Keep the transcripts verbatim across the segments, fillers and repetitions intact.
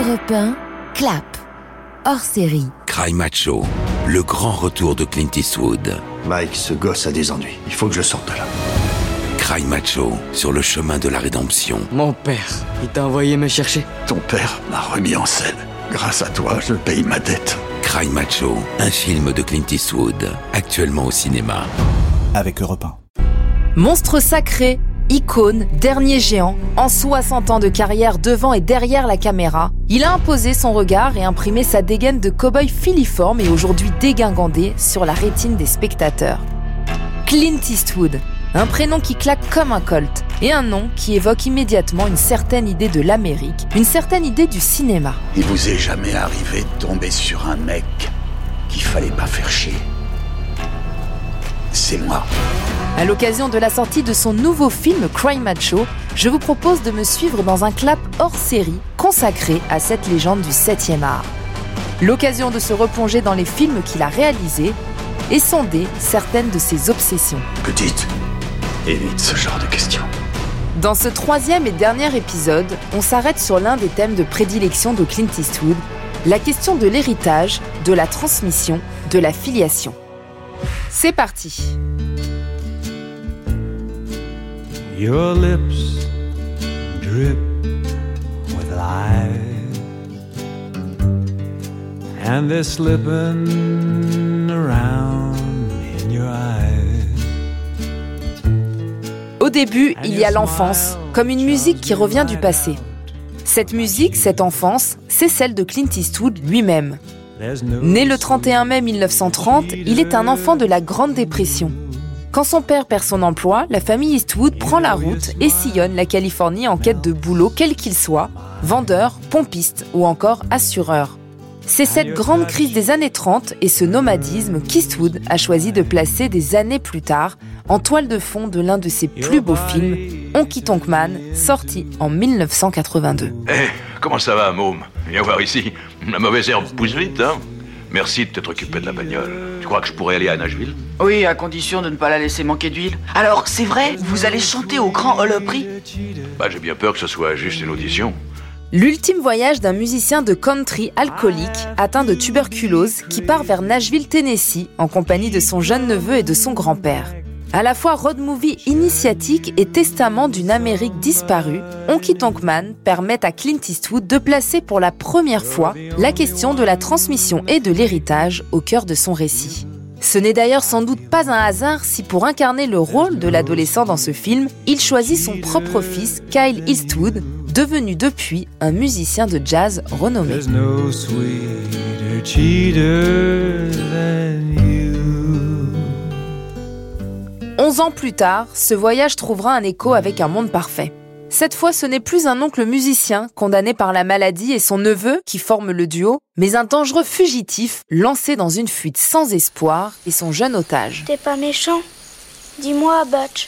Europe un, Clap, hors série. Cry Macho, le grand retour de Clint Eastwood. Mike, ce gosse a des ennuis. Il faut que je sorte de là. Cry Macho, sur le chemin de la rédemption. Mon père, il t'a envoyé me chercher. Ton père m'a remis en scène. Grâce à toi, je paye ma dette. Cry Macho, un film de Clint Eastwood, actuellement au cinéma. Avec Europe un. Monstre sacré, icône, dernier géant, en soixante ans de carrière devant et derrière la caméra, il a imposé son regard et imprimé sa dégaine de cow-boy filiforme et aujourd'hui dégingandé sur la rétine des spectateurs. Clint Eastwood, un prénom qui claque comme un colt et un nom qui évoque immédiatement une certaine idée de l'Amérique, une certaine idée du cinéma. Il vous est jamais arrivé de tomber sur un mec qu'il fallait pas faire chier. C'est moi. À l'occasion de la sortie de son nouveau film Cry Macho, je vous propose de me suivre dans un clap hors série consacré à cette légende du septième art. L'occasion de se replonger dans les films qu'il a réalisés et sonder certaines de ses obsessions. Petite, évite ce genre de questions. Dans ce troisième et dernier épisode, on s'arrête sur l'un des thèmes de prédilection de Clint Eastwood, la question de l'héritage, de la transmission, de la filiation. C'est parti. Your lips drip with lies, and they're slipping around in your eyes. Au début, il y a l'enfance, comme une musique qui revient du passé. Cette musique, cette enfance, c'est celle de Clint Eastwood lui-même. Né le trente et un mai mille neuf cent trente, il est un enfant de la Grande Dépression. Quand son père perd son emploi, la famille Eastwood prend la route et sillonne la Californie en quête de boulot quel qu'il soit, vendeur, pompiste ou encore assureur. C'est cette grande crise des années trente et ce nomadisme qu'Eastwood a choisi de placer des années plus tard en toile de fond de l'un de ses plus beaux films, Honky Tonk Man, sorti en mille neuf cent quatre-vingt-deux. Eh, hey, comment ça va, môme? Viens voir ici. La mauvaise herbe pousse vite, hein? Merci de t'être occupé de la bagnole. Tu crois que je pourrais aller à Nashville? Oui, à condition de ne pas la laisser manquer d'huile. Alors, c'est vrai, vous allez chanter au Grand Ole Opry? Bah, j'ai bien peur que ce soit juste une audition. L'ultime voyage d'un musicien de country alcoolique atteint de tuberculose qui part vers Nashville, Tennessee, en compagnie de son jeune neveu et de son grand-père. À la fois road movie initiatique et testament d'une Amérique disparue, Honky Tonk Man permet à Clint Eastwood de placer pour la première fois la question de la transmission et de l'héritage au cœur de son récit. Ce n'est d'ailleurs sans doute pas un hasard si pour incarner le rôle de l'adolescent dans ce film, il choisit son propre fils, Kyle Eastwood, devenu depuis un musicien de jazz renommé. Onze ans plus tard, ce voyage trouvera un écho avec Un monde parfait. Cette fois, ce n'est plus un oncle musicien condamné par la maladie et son neveu qui forment le duo, mais un dangereux fugitif lancé dans une fuite sans espoir et son jeune otage. T'es pas méchant? Dis-moi, Butch.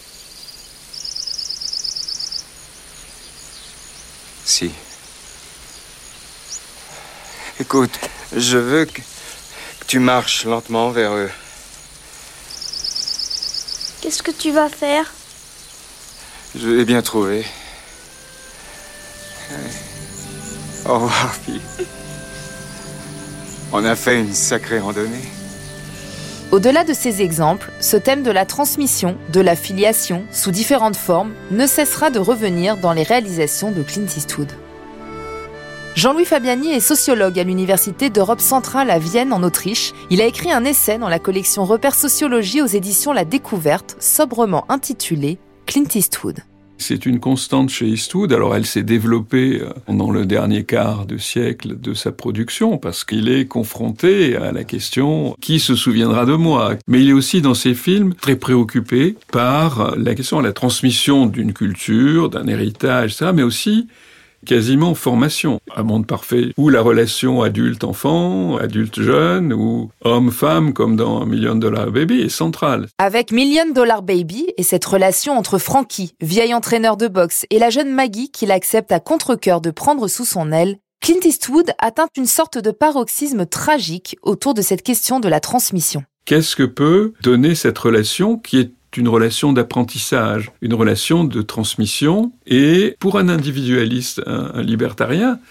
Si. Écoute, je veux que, que tu marches lentement vers eux. Qu'est-ce que tu vas faire? Je l'ai bien trouvé. Au revoir, fille. On a fait une sacrée randonnée. Au-delà de ces exemples, ce thème de la transmission, de la filiation, sous différentes formes, ne cessera de revenir dans les réalisations de Clint Eastwood. Jean-Louis Fabiani est sociologue à l'Université d'Europe centrale à Vienne, en Autriche. Il a écrit un essai dans la collection Repères Sociologie aux éditions La Découverte, sobrement intitulé « Clint Eastwood ». C'est une constante chez Eastwood. Alors, elle s'est développée dans le dernier quart de siècle de sa production parce qu'il est confronté à la question « Qui se souviendra de moi ?» Mais il est aussi dans ses films très préoccupé par la question de la transmission d'une culture, d'un héritage, et cetera, mais aussi quasiment formation. Un monde parfait où la relation adulte-enfant, adulte-jeune ou homme-femme comme dans Million Dollar Baby est centrale. Avec Million Dollar Baby et cette relation entre Frankie, vieil entraîneur de boxe, et la jeune Maggie qu'il accepte à contre-cœur de prendre sous son aile, Clint Eastwood atteint une sorte de paroxysme tragique autour de cette question de la transmission. Qu'est-ce que peut donner cette relation qui est une relation d'apprentissage, une relation de transmission. Et pour un individualiste, un, un libertarien,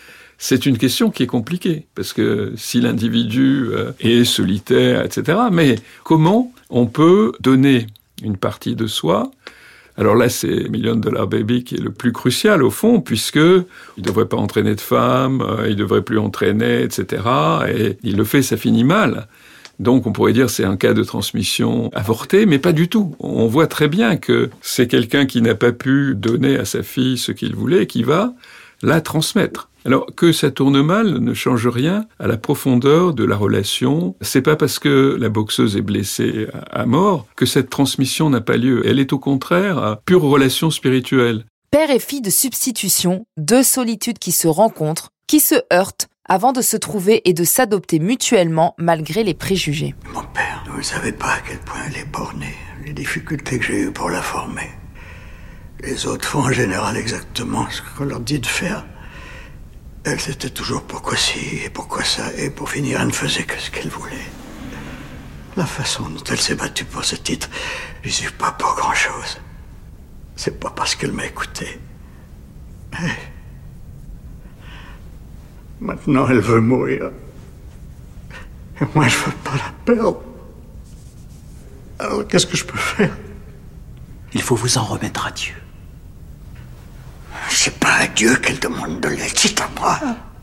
c'est une question qui est compliquée, parce que si l'individu est solitaire, et cetera, mais comment on peut donner une partie de soi? Alors là, c'est Million Dollar Baby qui est le plus crucial au fond, puisque il devrait pas entraîner de femmes, il devrait plus entraîner, et cetera. Et il le fait, ça finit mal. Donc on pourrait dire que c'est un cas de transmission avorté, mais pas du tout. On voit très bien que c'est quelqu'un qui n'a pas pu donner à sa fille ce qu'il voulait et qui va la transmettre. Alors que ça tourne mal ne change rien à la profondeur de la relation. C'est pas parce que la boxeuse est blessée à mort que cette transmission n'a pas lieu. Elle est au contraire à pure relation spirituelle. Père et fille de substitution, deux solitudes qui se rencontrent, qui se heurtent, avant de se trouver et de s'adopter mutuellement malgré les préjugés. Mon père, vous ne savez pas à quel point elle est bornée, les difficultés que j'ai eues pour la former. Les autres font en général exactement ce qu'on leur dit de faire. Elle, c'était toujours pourquoi ci et pourquoi ça, et pour finir, elle ne faisait que ce qu'elle voulait. La façon dont elle s'est battue pour ce titre, je n'y suis pas pour grand-chose. C'est pas parce qu'elle m'a écouté. Mais maintenant, elle veut mourir. Et moi, je veux pas la perdre. Alors, qu'est-ce que je peux faire? Il faut vous en remettre à Dieu. C'est pas à Dieu qu'elle demande de l'aide, c'est à moi.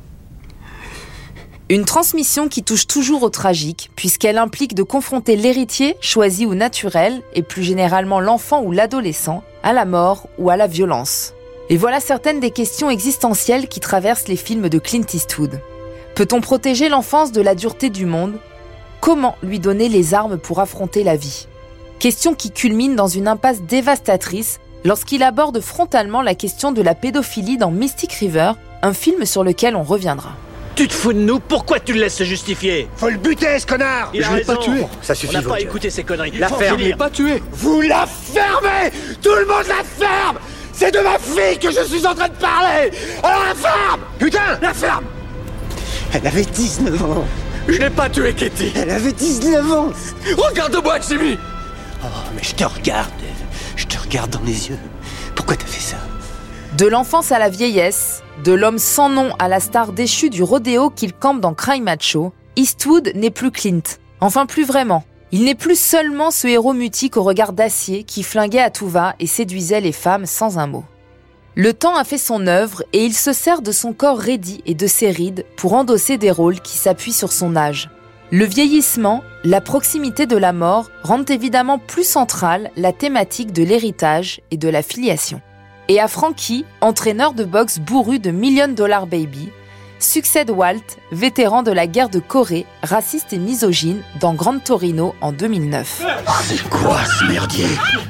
Une transmission qui touche toujours au tragique, puisqu'elle implique de confronter l'héritier, choisi ou naturel, et plus généralement l'enfant ou l'adolescent, à la mort ou à la violence. Et voilà certaines des questions existentielles qui traversent les films de Clint Eastwood. Peut-on protéger l'enfance de la dureté du monde? Comment lui donner les armes pour affronter la vie? Question qui culmine dans une impasse dévastatrice lorsqu'il aborde frontalement la question de la pédophilie dans Mystic River, un film sur lequel on reviendra. Tu te fous de nous? Pourquoi tu le laisses se justifier? Faut le buter, ce connard! Il Je l'ai pas tué. Ça suffit, On n'a pas Dieu. écouté ces conneries. La ferme. Je l'ai pas tué. Vous la fermez! Tout le monde la ferme! C'est de ma fille que je suis en train de parler! Alors la ferme! Putain! La ferme! Elle avait dix-neuf ans. Je n'ai pas tué Katie. Elle avait dix-neuf ans. Regarde-moi, Jimmy! Oh, mais je te regarde. Je te regarde dans les yeux. Pourquoi t'as fait ça? De l'enfance à la vieillesse, de l'homme sans nom à la star déchue du rodéo qu'il campe dans Cry Macho, Eastwood n'est plus Clint. Enfin, plus vraiment. Il n'est plus seulement ce héros mutique au regard d'acier qui flinguait à tout va et séduisait les femmes sans un mot. Le temps a fait son œuvre et il se sert de son corps raidi et de ses rides pour endosser des rôles qui s'appuient sur son âge. Le vieillissement, la proximité de la mort rendent évidemment plus centrale la thématique de l'héritage et de la filiation. Et à Frankie, entraîneur de boxe bourru de Million Dollar Baby, succède Walt, vétéran de la guerre de Corée, raciste et misogyne, dans Gran Torino en deux mille neuf. C'est quoi ce merdier?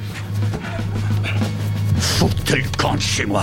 Faut que tu le comptes chez moi.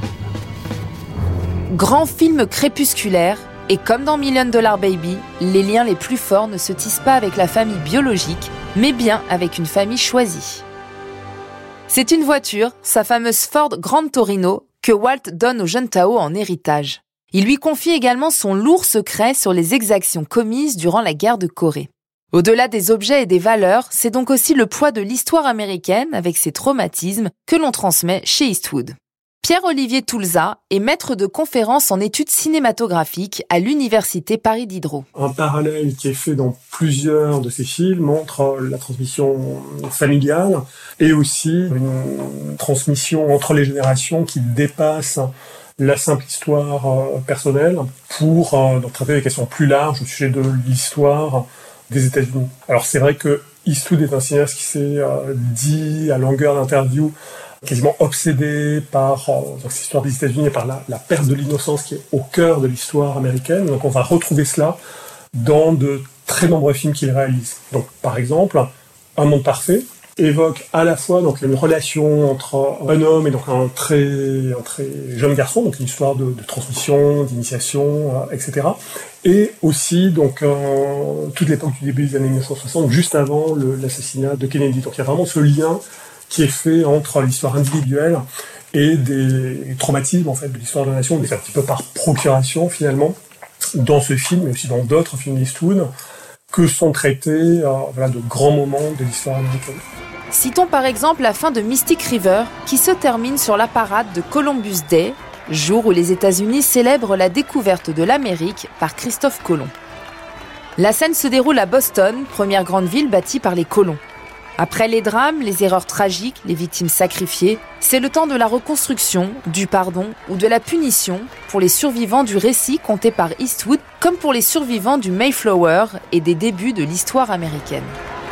Grand film crépusculaire, et comme dans Million Dollar Baby, les liens les plus forts ne se tissent pas avec la famille biologique, mais bien avec une famille choisie. C'est une voiture, sa fameuse Ford Gran Torino, que Walt donne au jeune Tao en héritage. Il lui confie également son lourd secret sur les exactions commises durant la guerre de Corée. Au-delà des objets et des valeurs, c'est donc aussi le poids de l'histoire américaine avec ses traumatismes que l'on transmet chez Eastwood. Pierre-Olivier Toulza est maître de conférences en études cinématographiques à l'Université Paris Diderot. Un parallèle qui est fait dans plusieurs de ces films montre la transmission familiale et aussi une transmission entre les générations qui dépasse la simple histoire personnelle pour donc, traiter des questions plus larges au sujet de l'histoire des États-Unis. Alors c'est vrai que Eastwood est un cinéaste qui s'est euh, dit à longueur d'interview quasiment obsédé par euh, donc, cette histoire des États-Unis et par la, la perte de l'innocence qui est au cœur de l'histoire américaine. Donc on va retrouver cela dans de très nombreux films qu'il réalise. Donc par exemple, Un monde parfait évoque à la fois donc une relation entre un homme et donc un très un très jeune garçon, donc une histoire de, de transmission, d'initiation, euh, et cetera. Et aussi donc euh, toute l'époque du début des années dix-neuf cent soixante, juste avant le, l'assassinat de Kennedy. Donc il y a vraiment ce lien qui est fait entre l'histoire individuelle et des traumatismes en fait de l'histoire de la nation, mais un petit peu par procuration finalement dans ce film, mais aussi dans d'autres films d'Eastwood, que sont traités euh, voilà, de grands moments de l'histoire américaine. Citons par exemple la fin de Mystic River, qui se termine sur la parade de Columbus Day, jour où les États-Unis célèbrent la découverte de l'Amérique par Christophe Colomb. La scène se déroule à Boston, première grande ville bâtie par les colons. Après les drames, les erreurs tragiques, les victimes sacrifiées, c'est le temps de la reconstruction, du pardon ou de la punition pour les survivants du récit conté par Eastwood, comme pour les survivants du Mayflower et des débuts de l'histoire américaine.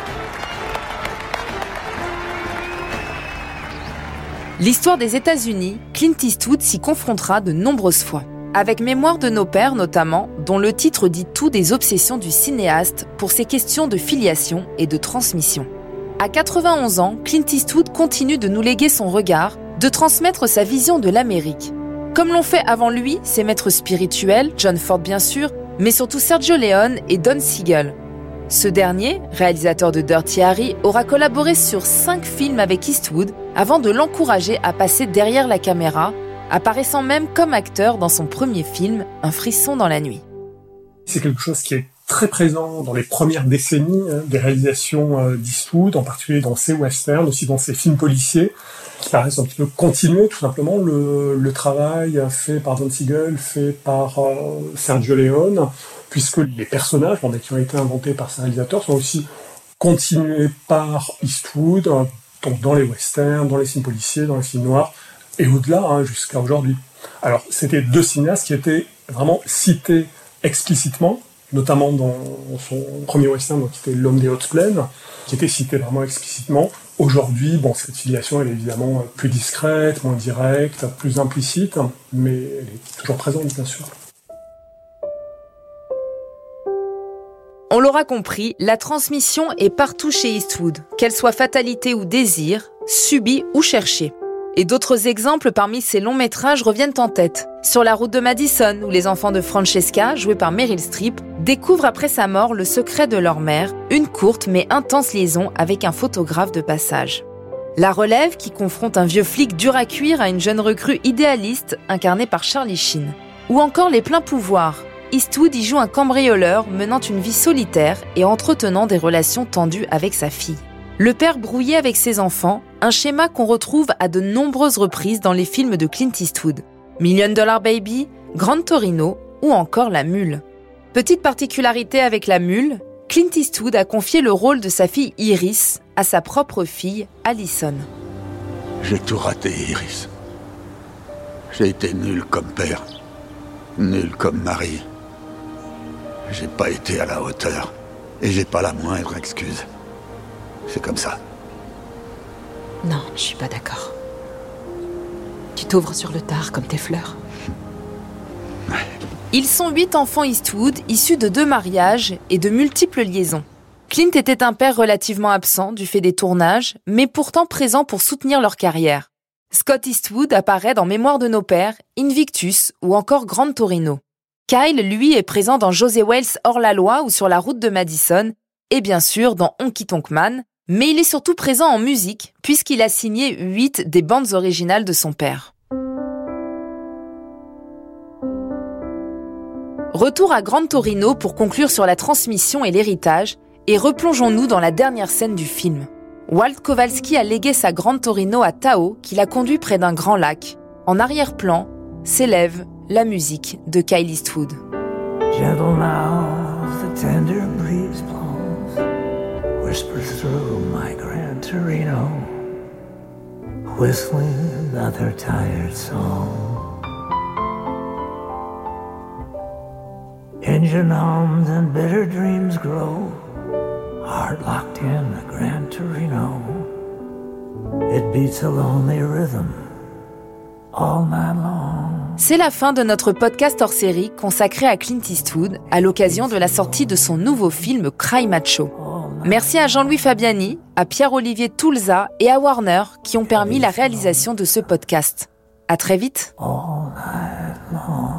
L'histoire des États-Unis, Clint Eastwood s'y confrontera de nombreuses fois. Avec Mémoire de nos pères notamment, dont le titre dit tout des obsessions du cinéaste pour ses questions de filiation et de transmission. À quatre-vingt-onze ans, Clint Eastwood continue de nous léguer son regard, de transmettre sa vision de l'Amérique. Comme l'ont fait avant lui ses maîtres spirituels, John Ford bien sûr, mais surtout Sergio Leone et Don Siegel. Ce dernier, réalisateur de Dirty Harry, aura collaboré sur cinq films avec Eastwood avant de l'encourager à passer derrière la caméra, apparaissant même comme acteur dans son premier film, Un frisson dans la nuit. C'est quelque chose qui est très présent dans les premières décennies hein, des réalisations euh, d'Eastwood, en particulier dans ses westerns, aussi dans ses films policiers, qui paraissent un petit peu continuer tout simplement le, le travail fait par Don Siegel, fait par euh, Sergio Leone, puisque les personnages bon, qui ont été inventés par ces réalisateurs sont aussi continués par Eastwood, euh, donc dans les westerns, dans les films policiers, dans les films noirs, et au-delà, hein, jusqu'à aujourd'hui. Alors, c'était deux cinéastes qui étaient vraiment cités explicitement, notamment dans son premier western, donc, qui était L'homme des hautes plaines, qui était cité vraiment explicitement. Aujourd'hui, bon, cette filiation, elle est évidemment plus discrète, moins directe, plus implicite, mais elle est toujours présente, bien sûr. On l'aura compris, la transmission est partout chez Eastwood, qu'elle soit fatalité ou désir, subie ou cherchée. Et d'autres exemples parmi ces longs métrages reviennent en tête. Sur la route de Madison, où les enfants de Francesca, joués par Meryl Streep, découvrent après sa mort le secret de leur mère, une courte mais intense liaison avec un photographe de passage. La Relève, qui confronte un vieux flic dur à cuire à une jeune recrue idéaliste, incarnée par Charlie Sheen. Ou encore Les Pleins Pouvoirs. Eastwood y joue un cambrioleur menant une vie solitaire et entretenant des relations tendues avec sa fille. Le père brouillé avec ses enfants, un schéma qu'on retrouve à de nombreuses reprises dans les films de Clint Eastwood. Million Dollar Baby, Gran Torino ou encore La Mule. Petite particularité avec La Mule, Clint Eastwood a confié le rôle de sa fille Iris à sa propre fille Allison. J'ai tout raté, Iris. J'ai été nul comme père, nul comme mari. J'ai pas été à la hauteur et j'ai pas la moindre excuse. C'est comme ça. Non, je suis pas d'accord. Tu t'ouvres sur le tard comme tes fleurs. Ils sont huit enfants Eastwood, issus de deux mariages et de multiples liaisons. Clint était un père relativement absent du fait des tournages, mais pourtant présent pour soutenir leur carrière. Scott Eastwood apparaît dans Mémoire de nos pères, Invictus ou encore Gran Torino. Kyle, lui, est présent dans José Wales hors-la-loi ou Sur la route de Madison, et bien sûr dans Honky Tonk Man, mais il est surtout présent en musique, puisqu'il a signé huit des bandes originales de son père. Retour à Gran Torino pour conclure sur la transmission et l'héritage, et replongeons-nous dans la dernière scène du film. Walt Kowalski a légué sa Gran Torino à Tao, qui l'a conduit près d'un grand lac. En arrière-plan, s'élève la musique de Kyle Eastwood. Gentle now, the tender breeze blows, whispers through my Gran Torino, whistling another tired song. Engine hums and bitter dreams grow, heart locked in the Gran Torino. It beats a lonely rhythm all night long. C'est la fin de notre podcast hors série consacré à Clint Eastwood à l'occasion de la sortie de son nouveau film Cry Macho. Merci à Jean-Louis Fabiani, à Pierre-Olivier Toulza et à Warner qui ont permis la réalisation de ce podcast. À très vite. All night long.